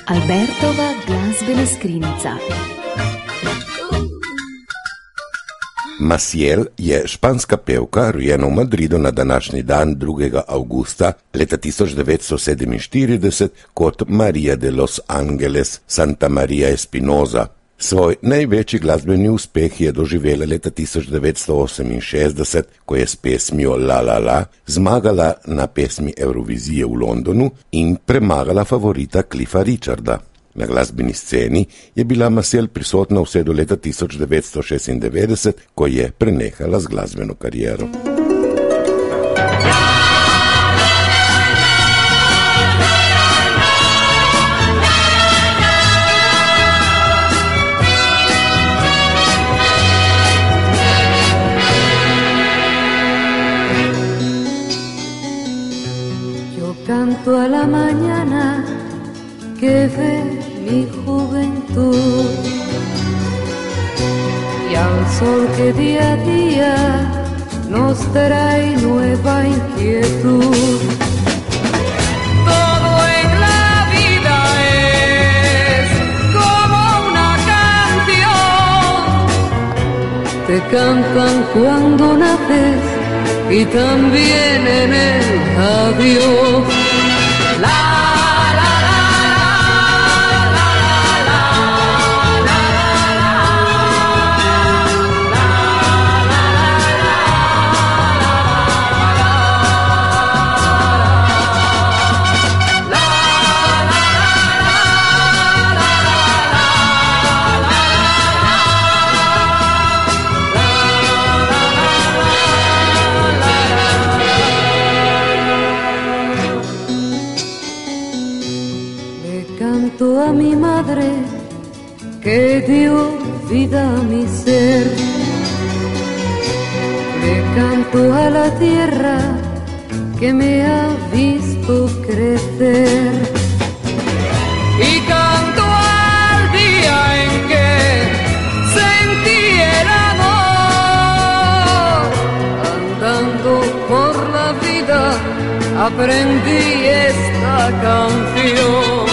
Albertova glazbena skrinjica. Maciel je španska pevka, rojena v Madridu na današnji dan 2. avgusta leta 1947 kot María de los Ángeles Santa María Espinosa. Svoj največji glasbeni uspeh je doživela leta 1968, ko je s pesmijo La La La zmagala na pesmi Eurovizije v Londonu in premagala favorita Cliffa Richarda. Na glasbeni sceni je bila Maciel prisotna vse do leta 1996, ko je prenehala z glasbeno kariero. Yo canto a la mañana que ve mi juventud y al sol que día a día nos trae nueva inquietud. Todo en la vida es como una canción, te cantan cuando naces y también en el adiós. Canto a mi madre que dio vida a mi ser, le canto a la tierra que me ha visto crecer y canto al día en que sentí el amor. Andando por la vida aprendí esta canción.